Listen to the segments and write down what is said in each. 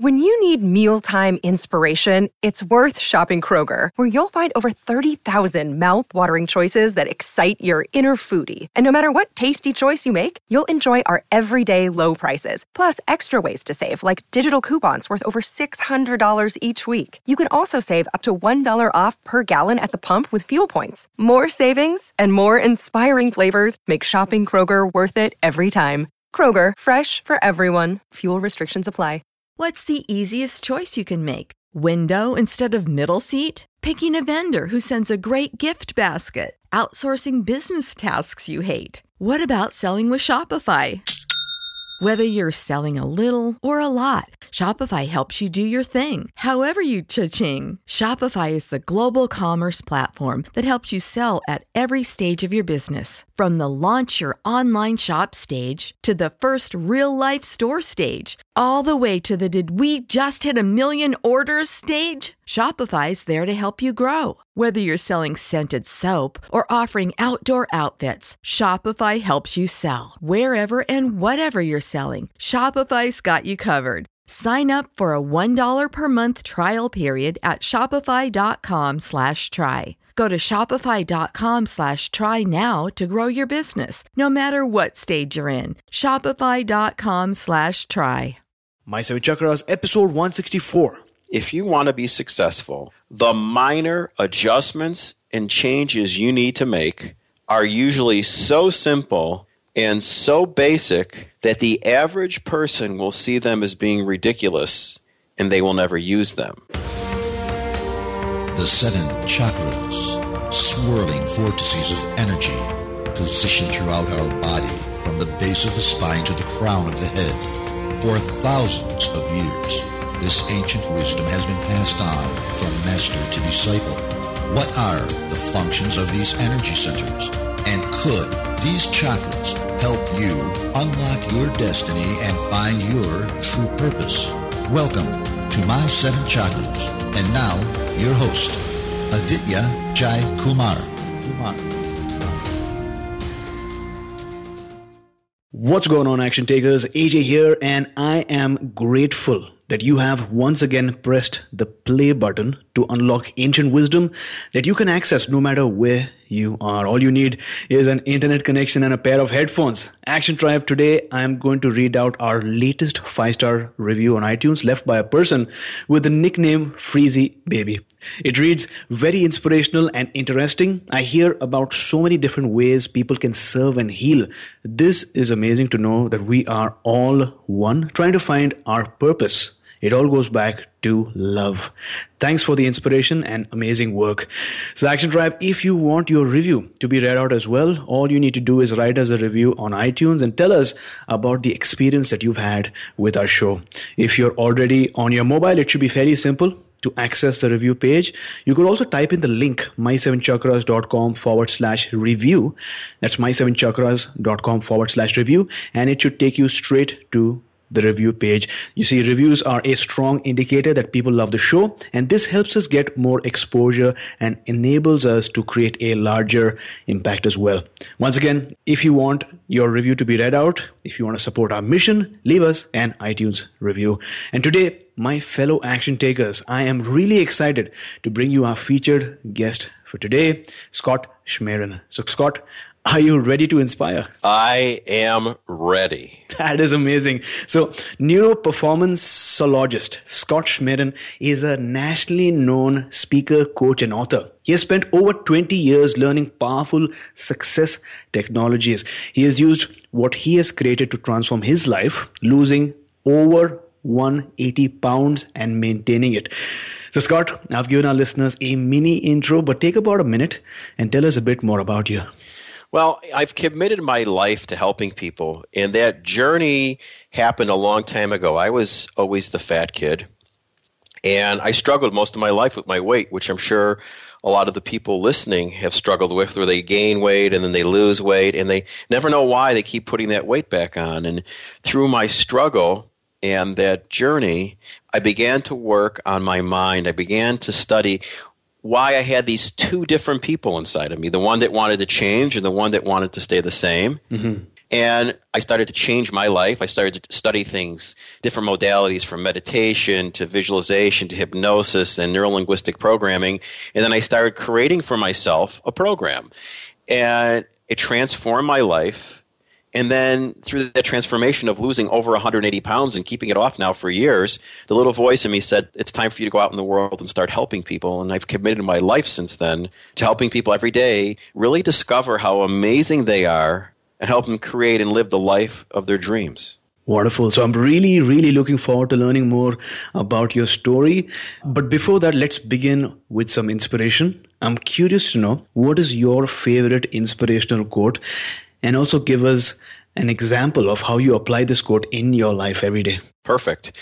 When you need mealtime inspiration, it's worth shopping Kroger, where you'll find over 30,000 mouth-watering choices that excite your inner foodie. And no matter what tasty choice you make, you'll enjoy our everyday low prices, plus extra ways to save, like digital coupons worth over $600 each week. You can also save up to $1 off per gallon at the pump with fuel points. More savings and more inspiring flavors make shopping Kroger worth it every time. Kroger, fresh for everyone. Fuel restrictions apply. What's the easiest choice you can make? Window instead of middle seat? Picking a vendor who sends a great gift basket? Outsourcing business tasks you hate? What about selling with Shopify? Whether you're selling a little or a lot, Shopify helps you do your thing, however you cha-ching. Shopify is the global commerce platform that helps you sell at every stage of your business. From the launch your online shop stage to the first real-life store stage, all the way to the did we just hit 1 million orders stage. Shopify's there to help you grow. Whether you're selling scented soap or offering outdoor outfits, Shopify helps you sell. Wherever and whatever you're selling, Shopify's got you covered. Sign up for a $1 per month trial period at shopify.com/try. Go to shopify.com/try now to grow your business, no matter what stage you're in. Shopify.com/try. My Seven Chakras, episode 164. If you want to be successful, the minor adjustments and changes you need to make are usually so simple and so basic that the average person will see them as being ridiculous and they will never use them. The 7 chakras, swirling vortices of energy, positioned throughout our body from the base of the spine to the crown of the head. For thousands of years, this ancient wisdom has been passed on from master to disciple. What are the functions of these energy centers? And could these chakras help you unlock your destiny and find your true purpose? Welcome to My 7 Chakras. And now, your host, Aditya Jai Kumar. What's going on, action takers? AJ here, and I am grateful that you have once again pressed the play button to unlock ancient wisdom that you can access no matter where you are. All you need is an internet connection and a pair of headphones. Action Tribe, today I am going to read out our latest 5-star review on iTunes left by a person with the nickname Freezy Baby. It reads, very inspirational and interesting. I hear about so many different ways people can serve and heal. This is amazing to know that we are all one, trying to find our purpose. It all goes back to love. Thanks for the inspiration and amazing work. So Action Tribe, if you want your review to be read out as well, all you need to do is write us a review on iTunes and tell us about the experience that you've had with our show. If you're already on your mobile, it should be fairly simple to access the review page. You could also type in the link my7chakras.com/review. That's my7chakras.com/review, and it should take you straight to the review page. You see, reviews are a strong indicator that people love the show, and this helps us get more exposure and enables us to create a larger impact as well. Once again, if you want your review to be read out, if you want to support our mission, leave us an iTunes review. And today, my fellow action takers, I am really excited to bring you our featured guest for today, Scott Schmerin. So Scott, are you ready to inspire? I am ready. That is amazing. So, neuroperformanceologist Scott Schmerin is a nationally known speaker, coach, and author. He has spent over 20 years learning powerful success technologies. He has used what he has created to transform his life, losing over 180 pounds and maintaining it. So, Scott, I've given our listeners a mini intro, but take about a minute and tell us a bit more about you. Well, I've committed my life to helping people, and that journey happened a long time ago. I was always the fat kid, and I struggled most of my life with my weight, which I'm sure a lot of the people listening have struggled with, where they gain weight and then they lose weight, and they never know why they keep putting that weight back on. And through my struggle and that journey, I began to work on my mind. I began to study why I had these two different people inside of me, the one that wanted to change and the one that wanted to stay the same. Mm-hmm. And I started to change my life. I started to study things, different modalities from meditation to visualization to hypnosis and neurolinguistic programming. And then I started creating for myself a program. And it transformed my life. And then through that transformation of losing over 180 pounds and keeping it off now for years, the little voice in me said, it's time for you to go out in the world and start helping people. And I've committed my life since then to helping people every day really discover how amazing they are and help them create and live the life of their dreams. Wonderful. So I'm really, really looking forward to learning more about your story. But before that, let's begin with some inspiration. I'm curious to know, what is your favorite inspirational quote? And also give us an example of how you apply this quote in your life every day. Perfect.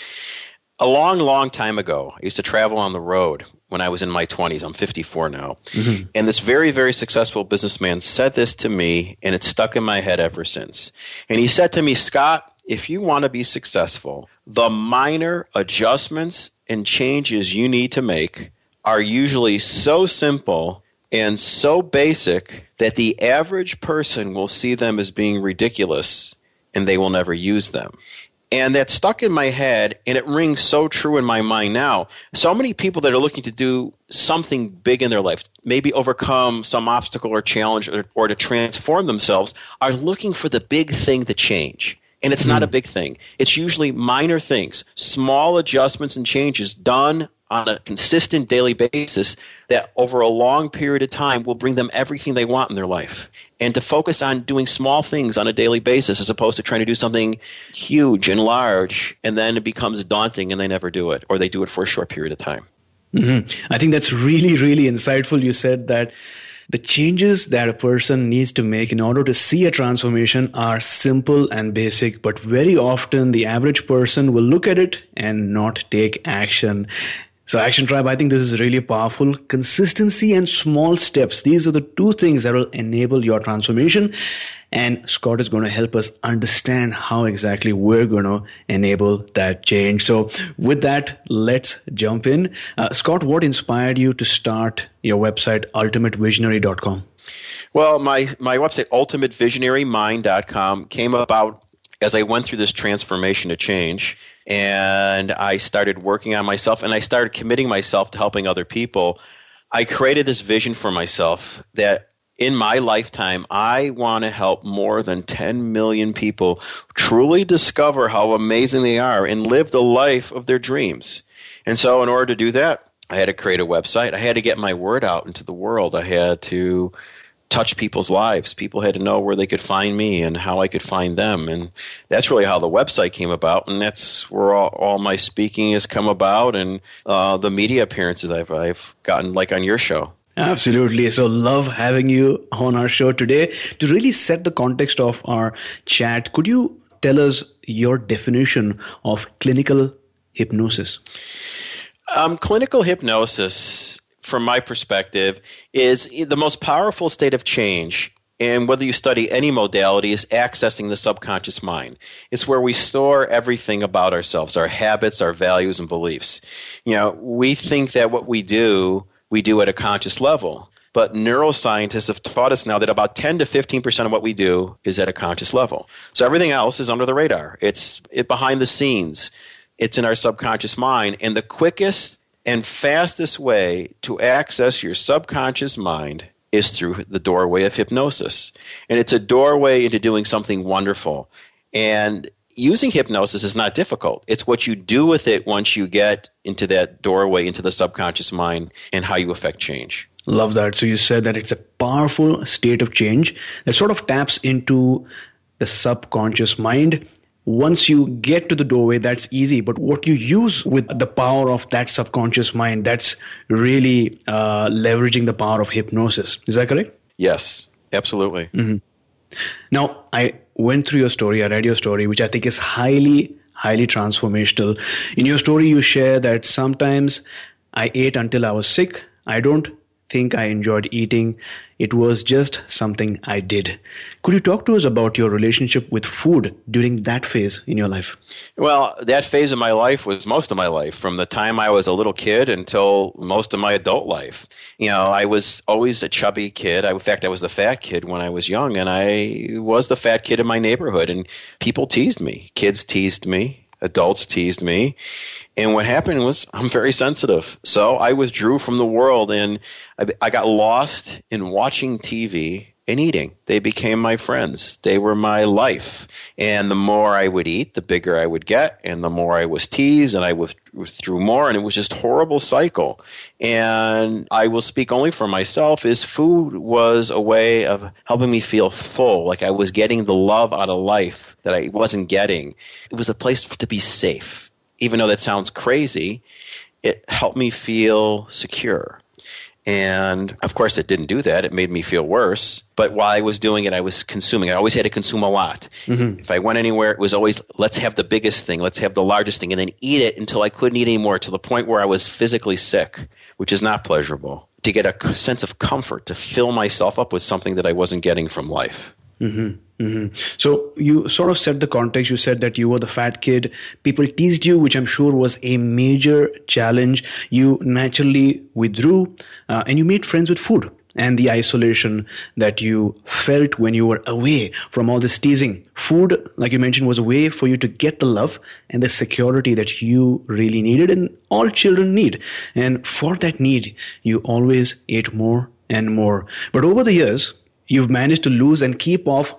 A long, long time ago, I used to travel on the road when I was in my 20s. I'm 54 now. Mm-hmm. And this very, very successful businessman said this to me, and it's stuck in my head ever since. And he said to me, Scott, if you want to be successful, the minor adjustments and changes you need to make are usually so simple and so basic that the average person will see them as being ridiculous and they will never use them. And that stuck in my head, and it rings so true in my mind now. So many people that are looking to do something big in their life, maybe overcome some obstacle or challenge or to transform themselves, are looking for the big thing to change. And it's not a big thing. It's usually minor things, small adjustments and changes done on a consistent daily basis that over a long period of time will bring them everything they want in their life. And to focus on doing small things on a daily basis as opposed to trying to do something huge and large, and then it becomes daunting and they never do it, or they do it for a short period of time. Mm-hmm. I think that's really, really insightful. You said that the changes that a person needs to make in order to see a transformation are simple and basic, but very often the average person will look at it and not take action. So Action Tribe, I think this is really powerful. Consistency and small steps. These are the two things that will enable your transformation. And Scott is going to help us understand how exactly we're going to enable that change. So with that, let's jump in. Scott, what inspired you to start your website, ultimatevisionary.com? Well, my website, ultimatevisionarymind.com, came about as I went through this transformation to change. And I started working on myself, and I started committing myself to helping other people. I created this vision for myself that in my lifetime, I want to help more than 10 million people truly discover how amazing they are and live the life of their dreams. And so in order to do that, I had to create a website. I had to get my word out into the world. I had to touch people's lives. People had to know where they could find me and how I could find them. And that's really how the website came about. And that's where all my speaking has come about, and the media appearances I've gotten, like on your show. Absolutely. So love having you on our show today. To really set the context of our chat, could you tell us your definition of clinical hypnosis? Clinical hypnosis, from my perspective, is the most powerful state of change. And whether you study any modality, is accessing the subconscious mind. It's where we store everything about ourselves, our habits, our values, and beliefs. You know, we think that what we do at a conscious level. But neuroscientists have taught us now that about 10 to 15% of what we do is at a conscious level. So everything else is under the radar. It's behind the scenes. It's in our subconscious mind. And the quickest and fastest way to access your subconscious mind is through the doorway of hypnosis. And it's a doorway into doing something wonderful. And using hypnosis is not difficult. It's what you do with it once you get into that doorway, into the subconscious mind, and how you affect change. Love that. So you said that it's a powerful state of change that sort of taps into the subconscious mind. Once you get to the doorway, that's easy. But what you use with the power of that subconscious mind, that's really leveraging the power of hypnosis. Is that correct? Yes, absolutely. Mm-hmm. Now, I went through your story, I read your story, which I think is highly, highly transformational. In your story, you share that sometimes I ate until I was sick. I don't think I enjoyed eating. It was just something I did. Could you talk to us about your relationship with food during that phase in your life? Well, that phase of my life was most of my life, from the time I was a little kid until most of my adult life. I was always a chubby kid. In fact, I was the fat kid when I was young, and I was the fat kid in my neighborhood, and people teased me. Kids teased me. Adults teased me. And what happened was I'm very sensitive. So I withdrew from the world, and I got lost in watching TV and eating. They became my friends. They were my life. And the more I would eat, the bigger I would get, and the more I was teased, and I withdrew more, and it was just a horrible cycle. And I will speak only for myself, is food was a way of helping me feel full, like I was getting the love out of life that I wasn't getting. It was a place to be safe. Even though that sounds crazy, it helped me feel secure. And, of course, it didn't do that. It made me feel worse. But while I was doing it, I was consuming. I always had to consume a lot. Mm-hmm. If I went anywhere, it was always, let's have the biggest thing, let's have the largest thing, and then eat it until I couldn't eat anymore, to the point where I was physically sick, which is not pleasurable, to get a sense of comfort, to fill myself up with something that I wasn't getting from life. Mm-hmm. Mm-hmm. So you sort of set the context. You said that you were the fat kid. People teased you, which I'm sure was a major challenge. You naturally withdrew, and you made friends with food and the isolation that you felt when you were away from all this teasing. Food, like you mentioned, was a way for you to get the love and the security that you really needed, and all children need. And for that need, you always ate more and more. But over the years, you've managed to lose and keep off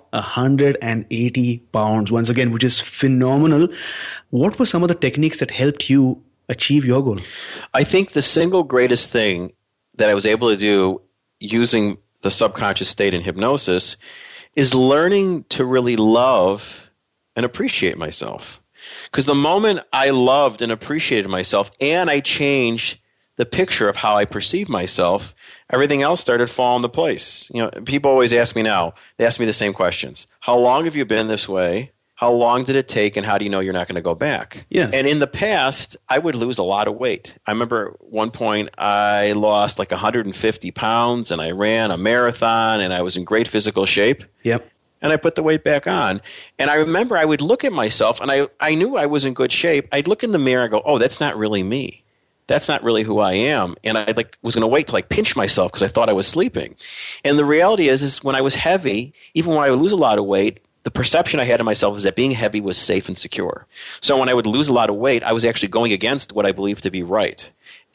180 pounds, once again, which is phenomenal. What were some of the techniques that helped you achieve your goal? I think the single greatest thing that I was able to do using the subconscious state in hypnosis is learning to really love and appreciate myself. Because the moment I loved and appreciated myself, and I changed the picture of how I perceive myself, everything else started falling into place. People always ask me now, they ask me the same questions. How long have you been this way? How long did it take? And how do you know you're not going to go back? Yes. And in the past, I would lose a lot of weight. I remember one point I lost like 150 pounds, and I ran a marathon, and I was in great physical shape. Yep. And I put the weight back on. And I remember I would look at myself, and I knew I was in good shape. I'd look in the mirror and go, oh, that's not really me. That's not really who I am. And I was going to wait till pinch myself because I thought I was sleeping. And the reality is when I was heavy, even when I would lose a lot of weight, the perception I had of myself is that being heavy was safe and secure. So when I would lose a lot of weight, I was actually going against what I believed to be right.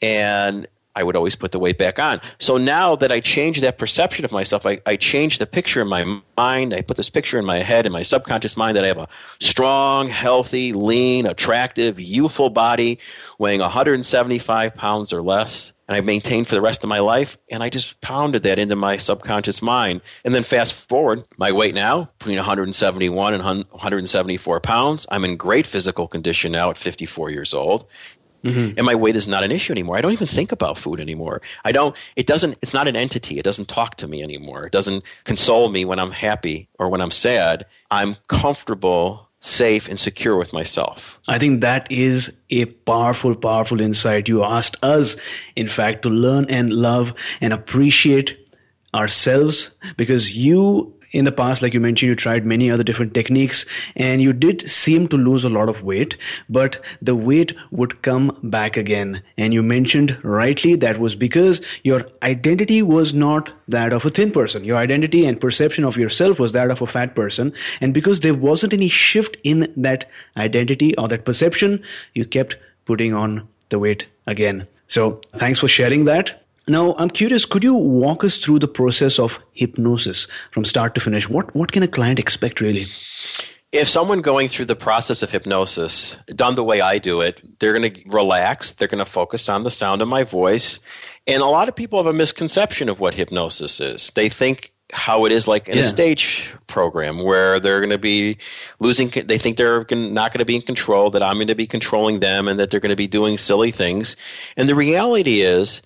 And I would always put the weight back on. So now that I changed that perception of myself, I changed the picture in my mind. I put this picture in my head, in my subconscious mind, that I have a strong, healthy, lean, attractive, youthful body weighing 175 pounds or less. And I maintained for the rest of my life, and I just pounded that into my subconscious mind. And then fast forward, my weight now, between 171 and 174 pounds. I'm in great physical condition now at 54 years old. Mm-hmm. And my weight is not an issue anymore. I don't even think about food anymore. It's not an entity. It doesn't talk to me anymore. It doesn't console me when I'm happy or when I'm sad. I'm comfortable, safe, and secure with myself. I think that is a powerful, powerful insight. You asked us, in fact, to learn and love and appreciate ourselves, because you, in the past, like you mentioned, you tried many other different techniques, and you did seem to lose a lot of weight, but the weight would come back again. And you mentioned rightly that was because your identity was not that of a thin person. Your identity and perception of yourself was that of a fat person. And because there wasn't any shift in that identity or that perception, you kept putting on the weight again. So thanks for sharing that. Now, I'm curious, could you walk us through the process of hypnosis from start to finish? What can a client expect, really? If someone going through the process of hypnosis, done the way I do it, they're going to relax, they're going to focus on the sound of my voice. And a lot of people have a misconception of what hypnosis is. They think how it is like in a stage program where they're going to be they think they're not going to be in control, that I'm going to be controlling them, and that they're going to be doing silly things. And the reality is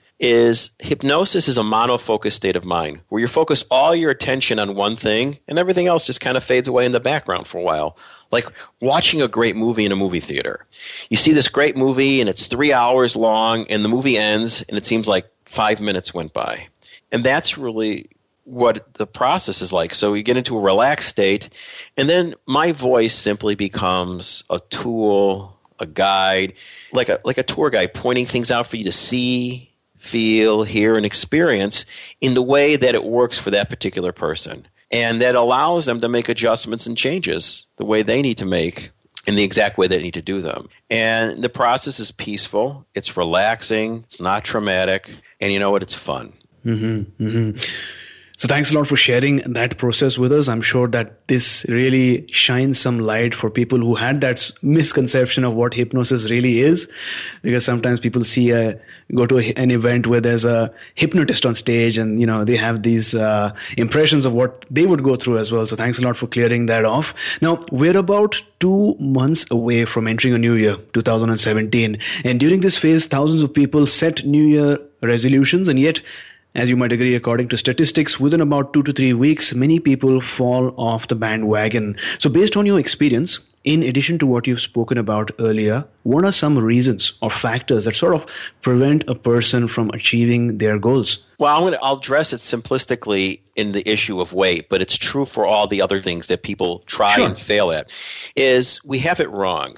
hypnosis is a monofocused state of mind where you focus all your attention on one thing and everything else just kind of fades away in the background for a while. Like watching a great movie in a movie theater. You see this great movie and it's 3 hours long, and the movie ends and it seems like 5 minutes went by. And that's really what the process is like. So you get into a relaxed state, and then my voice simply becomes a tool, a guide, like a tour guide, pointing things out for you to see, feel, hear, and experience in the way that it works for that particular person. And that allows them to make adjustments and changes the way they need to make in the exact way they need to do them. And the process is peaceful, it's relaxing, it's not traumatic, and you know what? It's fun. Mm-hmm, mm-hmm. So thanks a lot for sharing that process with us. I'm sure that this really shines some light for people who had that misconception of what hypnosis really is. Because sometimes people go to an event where there's a hypnotist on stage and, they have these impressions of what they would go through as well. So thanks a lot for clearing that off. Now, we're about 2 months away from entering a new year, 2017. And during this phase, thousands of people set New Year resolutions, and yet, as you might agree, according to statistics, within about 2 to 3 weeks, many people fall off the bandwagon. So based on your experience, in addition to what you've spoken about earlier, what are some reasons or factors that sort of prevent a person from achieving their goals? Well, I'll address it simplistically in the issue of weight, but it's true for all the other things that people try and fail at, is we have it wrong.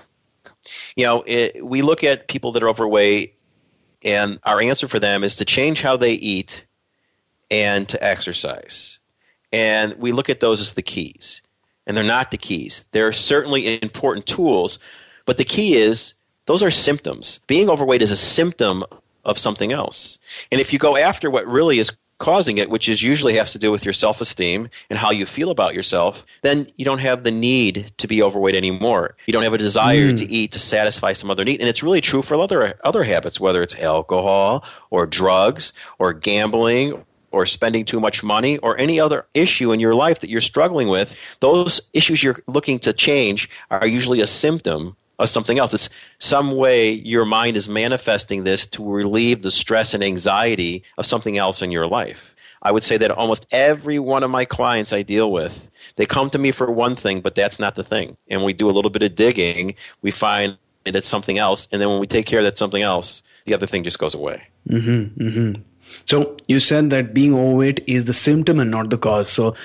We look at people that are overweight, and our answer for them is to change how they eat and to exercise. And we look at those as the keys. And they're not the keys. They're certainly important tools, but the key is those are symptoms. Being overweight is a symptom of something else. And if you go after what really is causing it, which is usually has to do with your self-esteem and how you feel about yourself, then you don't have the need to be overweight anymore. You don't have a desire to eat to satisfy some other need. And it's really true for other habits, whether it's alcohol or drugs or gambling or spending too much money or any other issue in your life that you're struggling with. Those issues you're looking to change are usually a symptom of something else. It's some way your mind is manifesting this to relieve the stress and anxiety of something else in your life. I would say that almost every one of my clients I deal with, they come to me for one thing, but that's not the thing. And we do a little bit of digging, we find that it's something else, and then when we take care of that something else, the other thing just goes away. Mm-hmm, mm-hmm. So you said that being overweight is the symptom and not the cause. So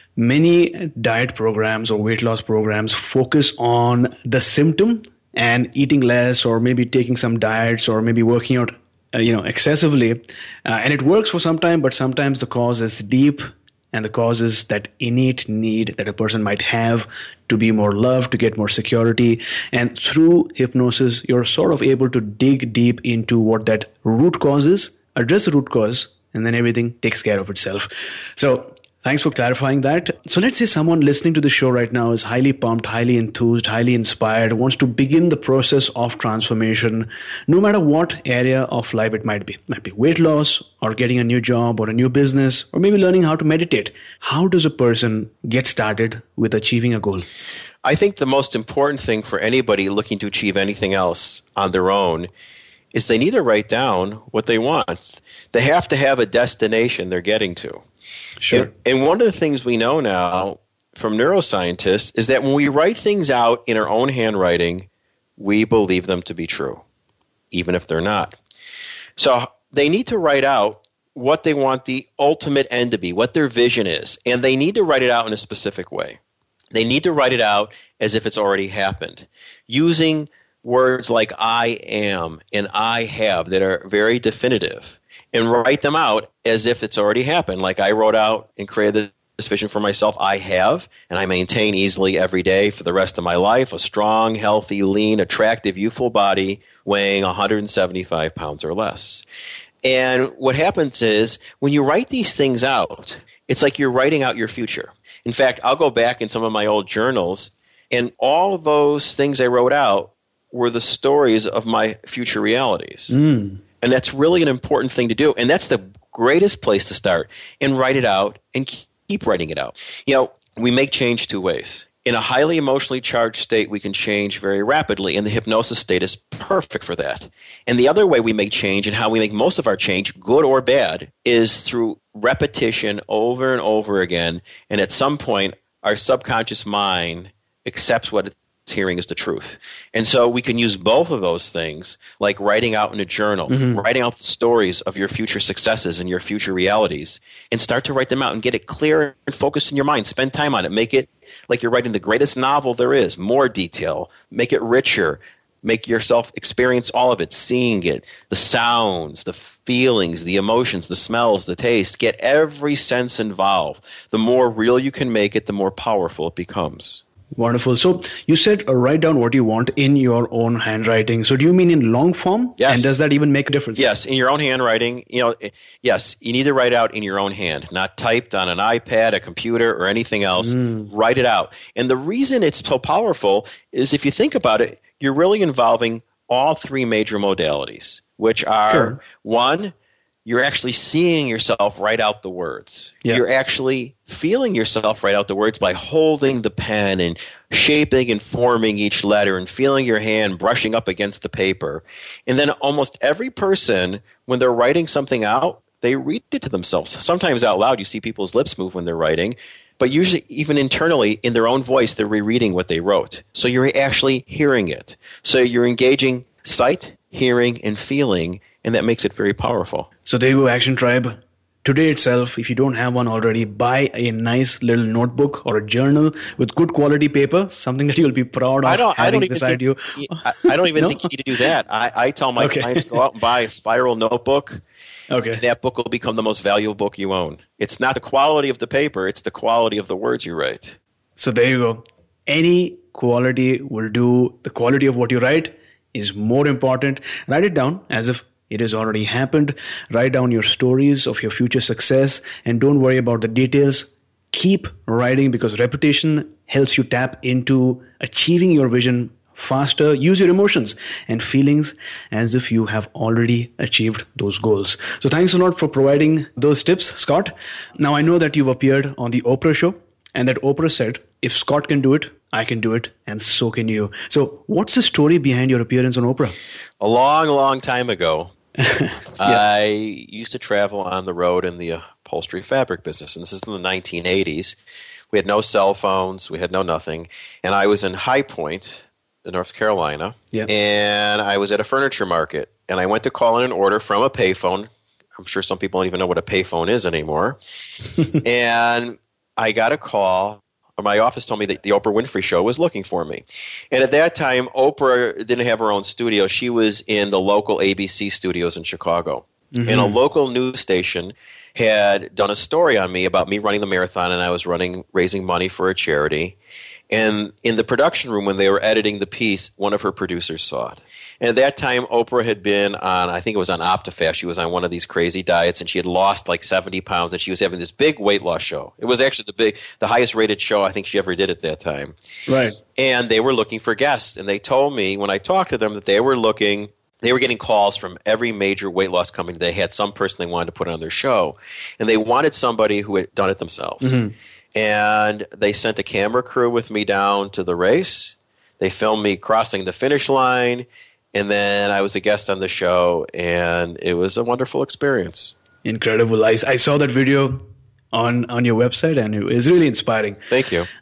many diet programs or weight loss programs focus on the symptom and eating less or maybe taking some diets or maybe working out excessively. And it works for some time, but sometimes the cause is deep, and the cause is that innate need that a person might have to be more loved, to get more security. And through hypnosis, you're sort of able to dig deep into what that root cause is, address the root cause, and then everything takes care of itself. So thanks for clarifying that. So let's say someone listening to the show right now is highly pumped, highly enthused, highly inspired, wants to begin the process of transformation, no matter what area of life it might be. It might be weight loss or getting a new job or a new business or maybe learning how to meditate. How does a person get started with achieving a goal? I think the most important thing for anybody looking to achieve anything else on their own is they need to write down what they want. They have to have a destination they're getting to. Sure. And one of the things we know now from neuroscientists is that when we write things out in our own handwriting, we believe them to be true, even if they're not. So they need to write out what they want the ultimate end to be, what their vision is, and they need to write it out in a specific way. They need to write it out as if it's already happened, using words like I am and I have that are very definitive, and write them out as if it's already happened. Like I wrote out and created this vision for myself. I have, and I maintain easily every day for the rest of my life, a strong, healthy, lean, attractive, youthful body weighing 175 pounds or less. And what happens is when you write these things out, it's like you're writing out your future. In fact, I'll go back in some of my old journals, and all of those things I wrote out were the stories of my future realities. And that's really an important thing to do. And that's the greatest place to start, and write it out and keep writing it out. We make change two ways. In a highly emotionally charged state, we can change very rapidly, and the hypnosis state is perfect for that. And the other way we make change, and how we make most of our change, good or bad, is through repetition over and over again. And at some point, our subconscious mind accepts what hearing is the truth. And so we can use both of those things, like writing out in a journal, writing out the stories of your future successes and your future realities, and start to write them out and get it clear and focused in your mind. Spend time on it. Make it like you're writing the greatest novel there is, more detail. Make it richer. Make yourself experience all of it, seeing it, the sounds, the feelings, the emotions, the smells, the taste. Get every sense involved. The more real you can make it, the more powerful it becomes. Wonderful. So you said write down what you want in your own handwriting. So do you mean in long form? Yes. And does that even make a difference? Yes, in your own handwriting. Yes, you need to write out in your own hand, not typed on an iPad, a computer, or anything else. Write it out. And the reason it's so powerful is if you think about it, you're really involving all three major modalities, which are, one, you're actually seeing yourself write out the words. Yeah. You're actually feeling yourself write out the words by holding the pen and shaping and forming each letter and feeling your hand brushing up against the paper. And then almost every person, when they're writing something out, they read it to themselves. Sometimes out loud, you see people's lips move when they're writing. But usually, even internally, in their own voice, they're rereading what they wrote. So you're actually hearing it. So you're engaging sight, hearing, and feeling, and that makes it very powerful. So there you go, Action Tribe. Today itself, if you don't have one already, buy a nice little notebook or a journal with good quality paper, something that you'll be proud of having beside you. I don't even think you need to do that. I tell my clients, go out and buy a spiral notebook. Okay. That book will become the most valuable book you own. It's not the quality of the paper, it's the quality of the words you write. So there you go. Any quality will do. The quality of what you write is more important. Write it down as if it has already happened. Write down your stories of your future success and don't worry about the details. Keep writing because repetition helps you tap into achieving your vision faster. Use your emotions and feelings as if you have already achieved those goals. So thanks a lot for providing those tips, Scott. Now I know that you've appeared on the Oprah show and that Oprah said, if Scott can do it, I can do it, and so can you. So what's the story behind your appearance on Oprah? A long, long time ago, I used to travel on the road in the upholstery fabric business, and this is in the 1980s. We had no cell phones, we had no nothing, and I was in High Point, in North Carolina, and I was at a furniture market, and I went to call in an order from a payphone. I'm sure some people don't even know what a payphone is anymore. And I got a call. My office told me that the Oprah Winfrey Show was looking for me. And at that time, Oprah didn't have her own studio. She was in the local ABC studios in Chicago. And a local news station had done a story on me about me running the marathon, and I was raising money for a charity. And in the production room, when they were editing the piece, one of her producers saw it. And at that time, Oprah had been on, I think it was on OptiFast. She was on one of these crazy diets, and she had lost like 70 pounds, and she was having this big weight loss show. It was actually the highest rated show I think she ever did at that time. Right. And they were looking for guests. And they told me, when I talked to them, that they were getting calls from every major weight loss company. They had some person they wanted to put on their show. And they wanted somebody who had done it themselves. And they sent a camera crew with me down to the race. They filmed me crossing the finish line. And then I was a guest on the show, and it was a wonderful experience. Incredible. I saw that video on your website, and it was really inspiring. Thank you.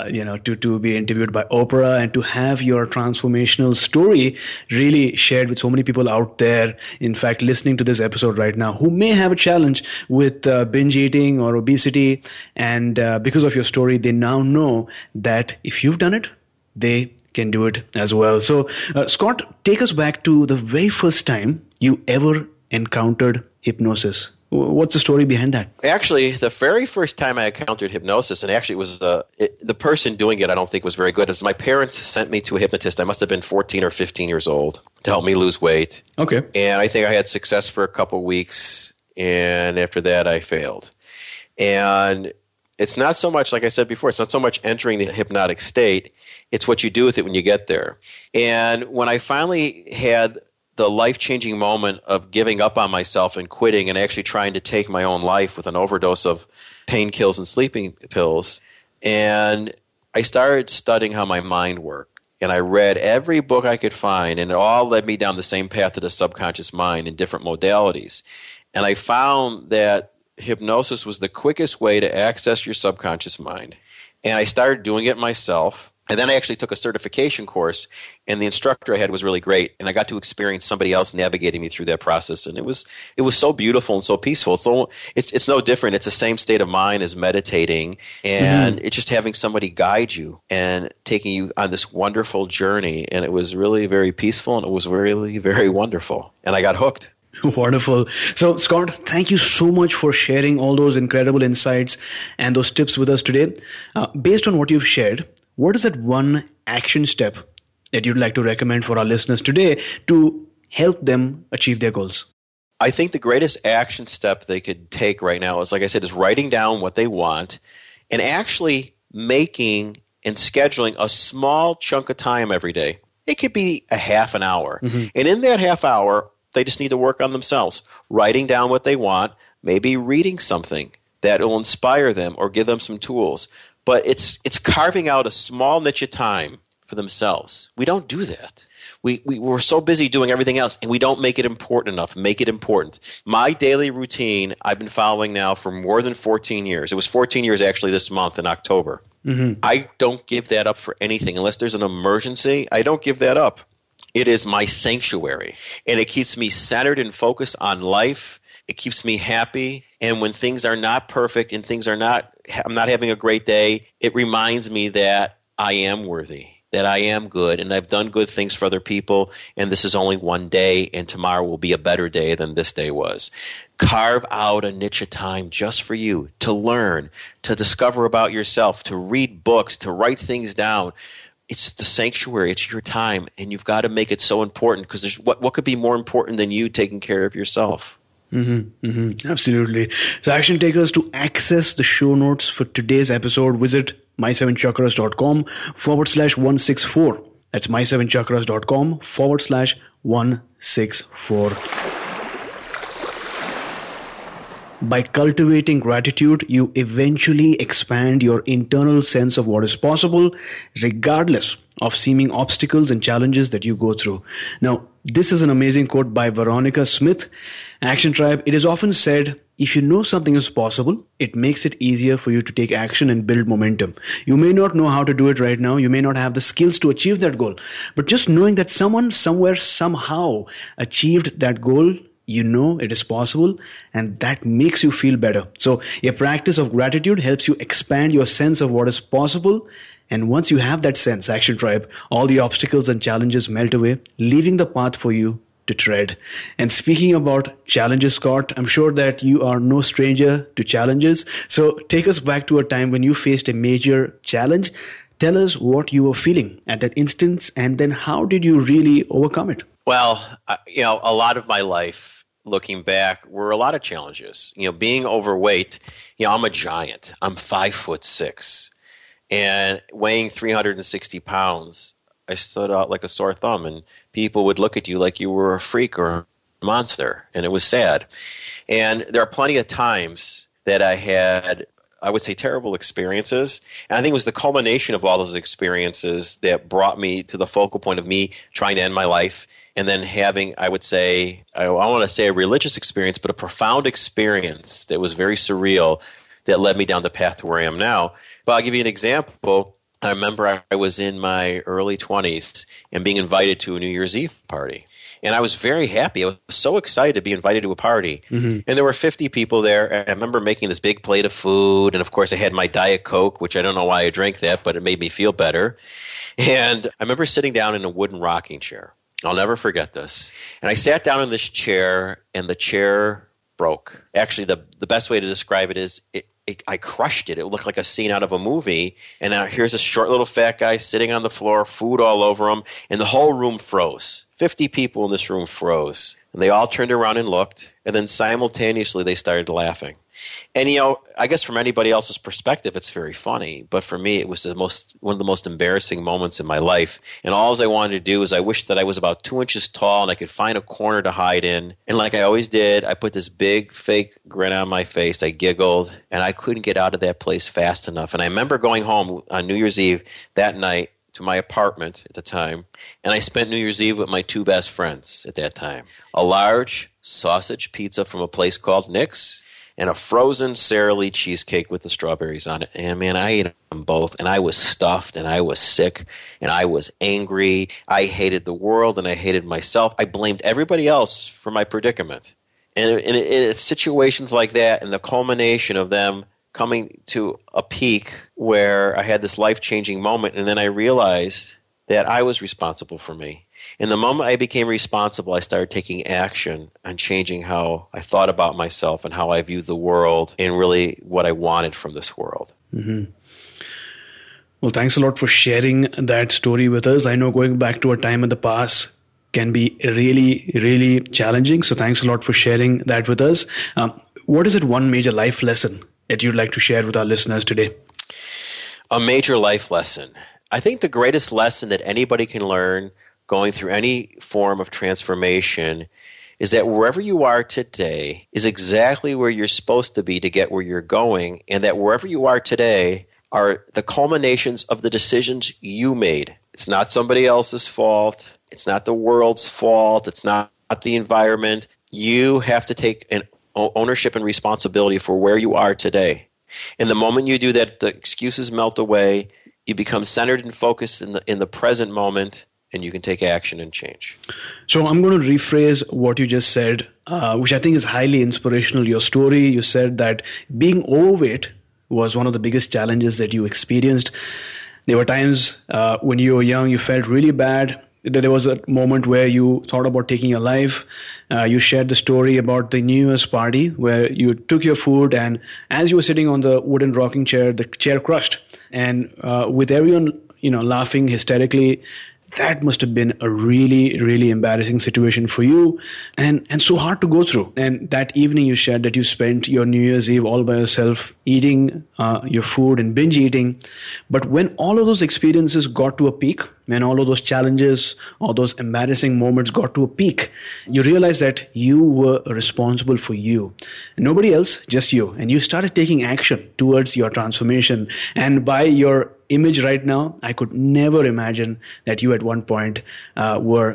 To be interviewed by Oprah and to have your transformational story really shared with so many people out there, in fact, listening to this episode right now, who may have a challenge with binge eating or obesity. And because of your story, they now know that if you've done it, they can do it as well. So, Scott, take us back to the very first time you ever encountered hypnosis. What's the story behind that? Actually, the very first time I encountered hypnosis, and actually it was the person doing it I don't think was very good. It was my parents sent me to a hypnotist. I must have been 14 or 15 years old to help me lose weight. Okay. And I think I had success for a couple weeks, and after that I failed. And it's not so much, like I said before, it's not so much entering the hypnotic state. It's what you do with it when you get there. And when I finally had the life-changing moment of giving up on myself and quitting and actually trying to take my own life with an overdose of painkillers and sleeping pills, and I started studying how my mind worked. And I read every book I could find, and it all led me down the same path to the subconscious mind in different modalities. And I found that hypnosis was the quickest way to access your subconscious mind. And I started doing it myself. And then I actually took a certification course, and the instructor I had was really great, and I got to experience somebody else navigating me through that process, and it was so beautiful and so peaceful. So it's no different. It's the same state of mind as meditating, and it's just having somebody guide you and taking you on this wonderful journey, and it was really very peaceful, and it was really very wonderful, and I got hooked. Wonderful. So, Scott, thank you so much for sharing all those incredible insights and those tips with us today. Based on what you've shared, what is that one action step that you'd like to recommend for our listeners today to help them achieve their goals? I think the greatest action step they could take right now is, like I said, is writing down what they want and actually making and scheduling a small chunk of time every day. It could be a half an hour. And in that half hour, they just need to work on themselves, writing down what they want, maybe reading something that will inspire them or give them some tools. But it's carving out a small niche of time for themselves. We don't do that. We're so busy doing everything else, and we don't make it important enough. Make it important. My daily routine I've been following now for more than 14 years. It was 14 years actually this month in October. I don't give that up for anything. Unless there's an emergency, I don't give that up. It is my sanctuary, and it keeps me centered and focused on life. It keeps me happy, and when things are not perfect and I'm not having a great day, it reminds me that I am worthy, that I am good, and I've done good things for other people, and this is only one day, and tomorrow will be a better day than this day was. Carve out a niche of time just for you to learn, to discover about yourself, to read books, to write things down. It's the sanctuary. It's your time, and you've got to make it so important because there's what could be more important than you taking care of yourself? Absolutely. So, action takers, to access the show notes for today's episode, visit my7chakras.com/164. That's my7chakras.com/164. By cultivating gratitude, you eventually expand your internal sense of what is possible, regardless of seeming obstacles and challenges that you go through. Now, this is an amazing quote by Veronica Smith. Action Tribe, it is often said, if you know something is possible, it makes it easier for you to take action and build momentum. You may not know how to do it right now. You may not have the skills to achieve that goal. But just knowing that someone, somewhere, somehow achieved that goal, you know it is possible, and that makes you feel better. So a practice of gratitude helps you expand your sense of what is possible. And once you have that sense, Action Tribe, all the obstacles and challenges melt away, leaving the path for you to tread. And speaking about challenges, Scott, I'm sure that you are no stranger to challenges. So take us back to a time when you faced a major challenge. Tell us what you were feeling at that instance, and then how did you really overcome it? Well, a lot of my life, looking back, were a lot of challenges. Being overweight, I'm a giant. I'm 5'6", and weighing 360 pounds. I stood out like a sore thumb, and people would look at you like you were a freak or a monster, and it was sad. And there are plenty of times that I had, I would say, terrible experiences. And I think it was the culmination of all those experiences that brought me to the focal point of me trying to end my life, and then having, I would say, I want to say a religious experience, but a profound experience that was very surreal that led me down the path to where I am now. But I'll give you an example. I remember I was in my early 20s and being invited to a New Year's Eve party. And I was very happy. I was so excited to be invited to a party. And there were 50 people there. And I remember making this big plate of food. And, of course, I had my Diet Coke, which I don't know why I drank that, but it made me feel better. And I remember sitting down in a wooden rocking chair. I'll never forget this. And I sat down in this chair, and the chair broke. Actually, the best way to describe it is I crushed it. It looked like a scene out of a movie. And here's a short little fat guy sitting on the floor, food all over him, and the whole room froze. 50 people in this room froze. And they all turned around and looked, and then simultaneously they started laughing. And, I guess from anybody else's perspective, it's very funny. But for me, it was one of the most embarrassing moments in my life. And all I wanted to do is I wished that I was about 2 inches tall and I could find a corner to hide in. And like I always did, I put this big fake grin on my face. I giggled, and I couldn't get out of that place fast enough. And I remember going home on New Year's Eve that night to my apartment at the time, and I spent New Year's Eve with my two best friends at that time. A large sausage pizza from a place called Nick's, and a frozen Sara Lee cheesecake with the strawberries on it. And man, I ate them both, and I was stuffed, and I was sick, and I was angry. I hated the world, and I hated myself. I blamed everybody else for my predicament. And in situations like that, and the culmination of them coming to a peak where I had this life-changing moment, and then I realized that I was responsible for me. And the moment I became responsible, I started taking action on changing how I thought about myself and how I viewed the world and really what I wanted from this world. Mm-hmm. Well, thanks a lot for sharing that story with us. I know going back to a time in the past can be really, really challenging. So thanks a lot for sharing that with us. What is it one major life lesson that you'd like to share with our listeners today? A major life lesson. I think the greatest lesson that anybody can learn going through any form of transformation is that wherever you are today is exactly where you're supposed to be to get where you're going, and that wherever you are today are the culminations of the decisions you made. It's not somebody else's fault. It's not the world's fault. It's not the environment. You have to take an ownership and responsibility for where you are today. And the moment you do that, the excuses melt away. You become centered and focused in the present moment, and you can take action and change. So I'm going to rephrase what you just said, which I think is highly inspirational. Your story, you said that being overweight was one of the biggest challenges that you experienced. There were times when you were young, you felt really bad. There was a moment where you thought about taking your life. You shared the story about the New Year's party where you took your food, and as you were sitting on the wooden rocking chair, the chair crushed. And with everyone, laughing hysterically, that must have been a really, really embarrassing situation for you and so hard to go through. And that evening you shared that you spent your New Year's Eve all by yourself eating your food and binge eating. But when all of those experiences got to a peak, when all of those challenges, all those embarrassing moments got to a peak, you realized that you were responsible for you. Nobody else, just you. And you started taking action towards your transformation. And by your image right now, I could never imagine that you at one point were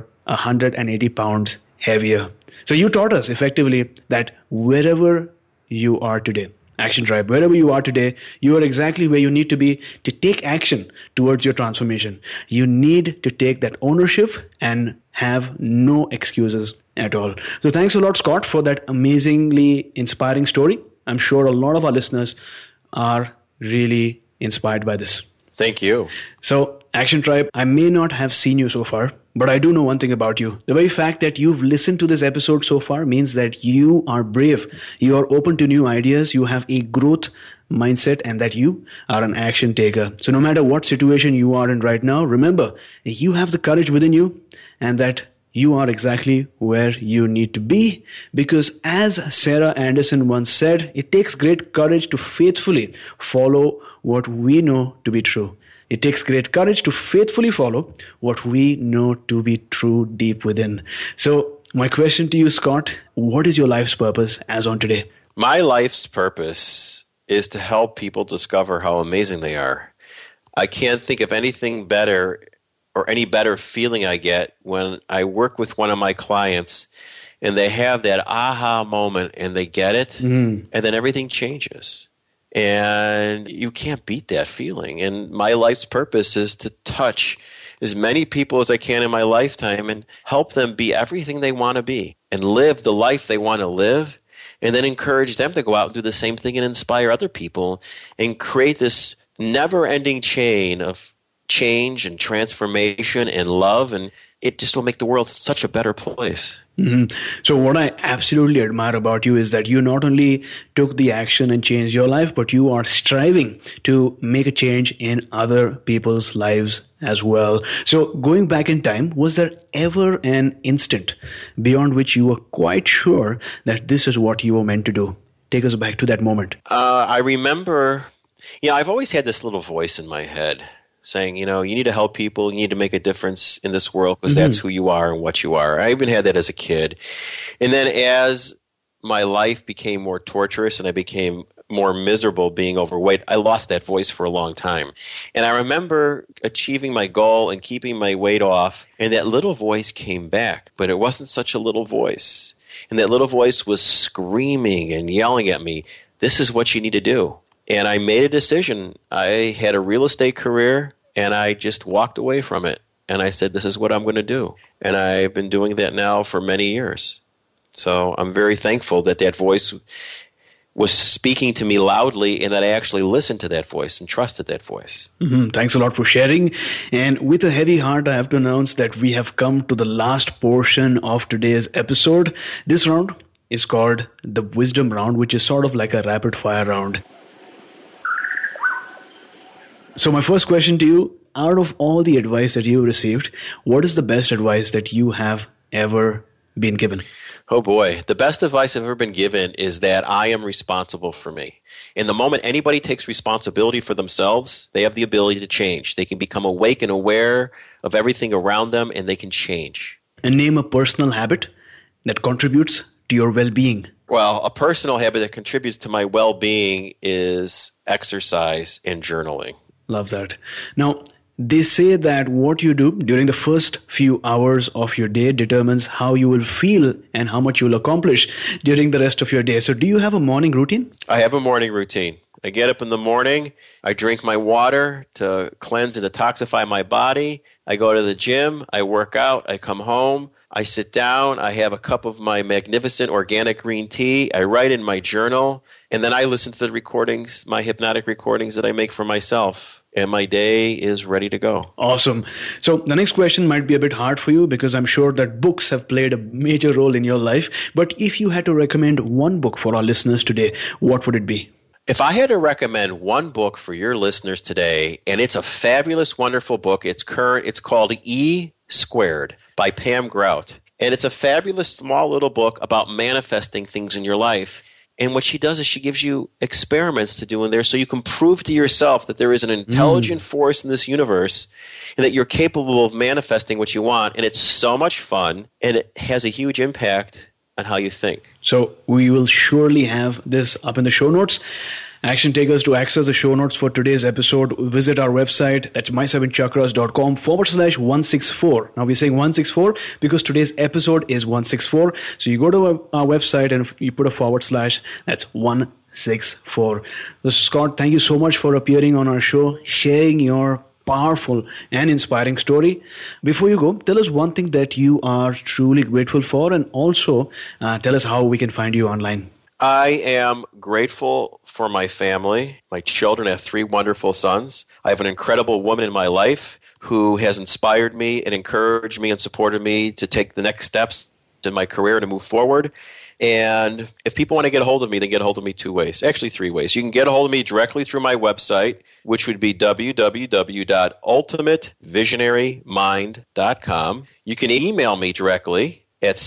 180 pounds heavier. So you taught us effectively that wherever you are today, Action Tribe, wherever you are today, you are exactly where you need to be to take action towards your transformation. You need to take that ownership and have no excuses at all. So thanks a lot, Scott, for that amazingly inspiring story. I'm sure a lot of our listeners are really inspired by this. Thank you. So, Action Tribe, I may not have seen you so far, but I do know one thing about you. The very fact that you've listened to this episode so far means that you are brave. You are open to new ideas. You have a growth mindset, and that you are an action taker. So no matter what situation you are in right now, remember, you have the courage within you, and that you are exactly where you need to be, because as Sarah Anderson once said, it takes great courage to faithfully follow what we know to be true. It takes great courage to faithfully follow what we know to be true deep within. So my question to you, Scott, what is your life's purpose as on today? My life's purpose is to help people discover how amazing they are. I can't think of anything better or any better feeling I get when I work with one of my clients and they have that aha moment and they get it, and then everything changes. And you can't beat that feeling. And my life's purpose is to touch as many people as I can in my lifetime and help them be everything they want to be and live the life they want to live, and then encourage them to go out and do the same thing and inspire other people and create this never-ending chain of change and transformation and love, and it just will make the world such a better place. Mm-hmm. So what I absolutely admire about you is that you not only took the action and changed your life, but you are striving to make a change in other people's lives as well. So going back in time, was there ever an instant beyond which you were quite sure that this is what you were meant to do? Take us back to that moment. I remember, I've always had this little voice in my head saying, you need to help people, you need to make a difference in this world because that's who you are and what you are. I even had that as a kid. And then as my life became more torturous and I became more miserable being overweight, I lost that voice for a long time. And I remember achieving my goal and keeping my weight off, and that little voice came back, but it wasn't such a little voice. And that little voice was screaming and yelling at me, this is what you need to do. And I made a decision. I had a real estate career, and I just walked away from it. And I said, this is what I'm going to do. And I've been doing that now for many years. So I'm very thankful that that voice was speaking to me loudly and that I actually listened to that voice and trusted that voice. Mm-hmm. Thanks a lot for sharing. And with a heavy heart, I have to announce that we have come to the last portion of today's episode. This round is called the Wisdom Round, which is sort of like a rapid fire round. So my first question to you, out of all the advice that you received, what is the best advice that you have ever been given? Oh boy, the best advice I've ever been given is that I am responsible for me. In the moment anybody takes responsibility for themselves, they have the ability to change. They can become awake and aware of everything around them, and they can change. And name a personal habit that contributes to your well-being. Well, a personal habit that contributes to my well-being is exercise and journaling. Love that. Now, they say that what you do during the first few hours of your day determines how you will feel and how much you will accomplish during the rest of your day. So do you have a morning routine? I have a morning routine. I get up in the morning, I drink my water to cleanse and detoxify my body. I go to the gym, I work out, I come home, I sit down, I have a cup of my magnificent organic green tea, I write in my journal, and then I listen to the recordings, my hypnotic recordings that I make for myself. And my day is ready to go. Awesome. So the next question might be a bit hard for you because I'm sure that books have played a major role in your life. But if you had to recommend one book for our listeners today, what would it be? If I had to recommend one book for your listeners today, and it's a fabulous, wonderful book, it's called E Squared by Pam Grout. And it's a fabulous, small little book about manifesting things in your life. And what she does is she gives you experiments to do in there so you can prove to yourself that there is an intelligent force in this universe and that you're capable of manifesting what you want. And it's so much fun, and it has a huge impact on how you think. So we will surely have this up in the show notes. Action takers, to access the show notes for today's episode, visit our website. That's my7chakras.com/164. Now we're saying 164 because today's episode is 164. So you go to our website and you put a /, that's 164. So Scott, thank you so much for appearing on our show, sharing your powerful and inspiring story. Before you go, tell us one thing that you are truly grateful for, and also tell us how we can find you online. I am grateful for my family, my children. I have 3 wonderful sons. I have an incredible woman in my life who has inspired me and encouraged me and supported me to take the next steps in my career to move forward. And if people want to get a hold of me, they get a hold of me 2 ways, actually 3 ways. You can get a hold of me directly through my website, which would be www.ultimatevisionarymind.com. You can email me directly at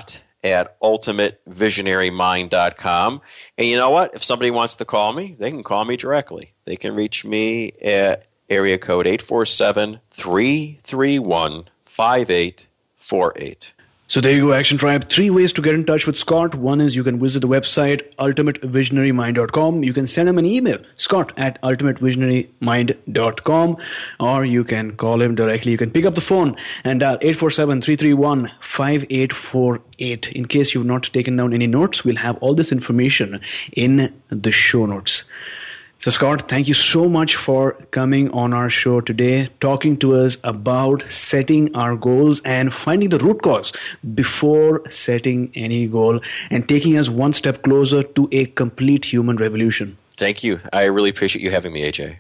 scott@ultimatevisionarymind.com. And you know what? If somebody wants to call me, they can call me directly. They can reach me at area code 847-331-5848. So there you go, Action Tribe. 3 ways to get in touch with Scott. One is you can visit the website, ultimatevisionarymind.com. You can send him an email, scott@ultimatevisionarymind.com, or you can call him directly. You can pick up the phone and dial 847-331-5848. In case you've not taken down any notes, we'll have all this information in the show notes. So Scott, thank you so much for coming on our show today, talking to us about setting our goals and finding the root cause before setting any goal and taking us one step closer to a complete human revolution. Thank you. I really appreciate you having me, AJ.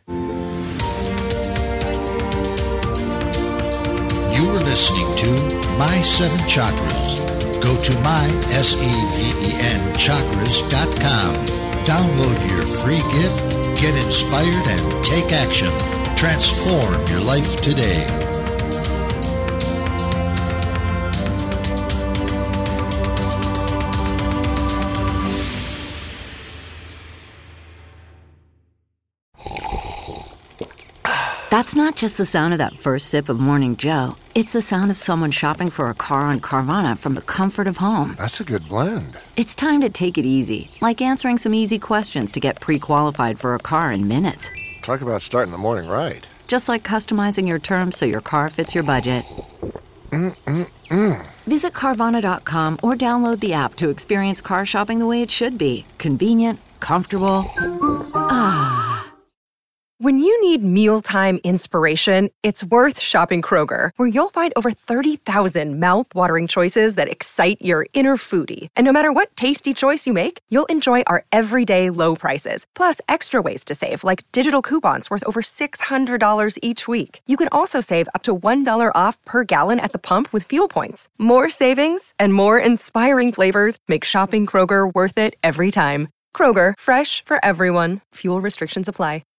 You were listening to My 7 Chakras. Go to mysevenchakras.com. Download your free gift. Get inspired and take action. Transform your life today. That's not just the sound of that first sip of Morning Joe. It's the sound of someone shopping for a car on Carvana from the comfort of home. That's a good blend. It's time to take it easy, like answering some easy questions to get pre-qualified for a car in minutes. Talk about starting the morning right. Just like customizing your terms so your car fits your budget. Visit Carvana.com or download the app to experience car shopping the way it should be. Convenient, comfortable. When you need mealtime inspiration, it's worth shopping Kroger, where you'll find over 30,000 mouth-watering choices that excite your inner foodie. And no matter what tasty choice you make, you'll enjoy our everyday low prices, plus extra ways to save, like digital coupons worth over $600 each week. You can also save up to $1 off per gallon at the pump with fuel points. More savings and more inspiring flavors make shopping Kroger worth it every time. Kroger, fresh for everyone. Fuel restrictions apply.